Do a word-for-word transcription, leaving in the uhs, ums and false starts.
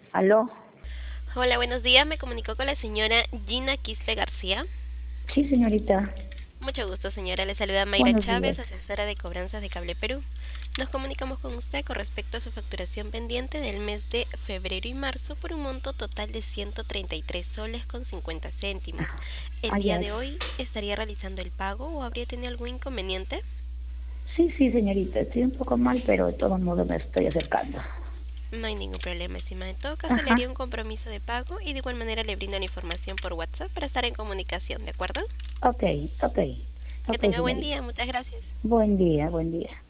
¿Aló? Hola, buenos días. Me comunicó con la señora Gina Quispe García. Sí, señorita. Mucho gusto, señora. Le saluda Mayra Buenos días. Chávez, asesora de cobranzas de Cable Perú. Nos comunicamos con usted con respecto a su facturación pendiente del mes de febrero y marzo por un monto total de ciento treinta y tres soles con cincuenta céntimos. ¿El Ah, día ya. de hoy estaría realizando el pago o habría tenido algún inconveniente? Sí, sí, señorita. Estoy un poco mal, pero de todo modo me estoy acercando. No hay ningún problema, estimada. En todo caso, le Ajá. haría un compromiso de pago y de igual manera le brindo la información por WhatsApp para estar en comunicación, ¿de acuerdo? Ok, ok. Que Ok, tenga buen señorita. día. Muchas gracias. Buen día, buen día.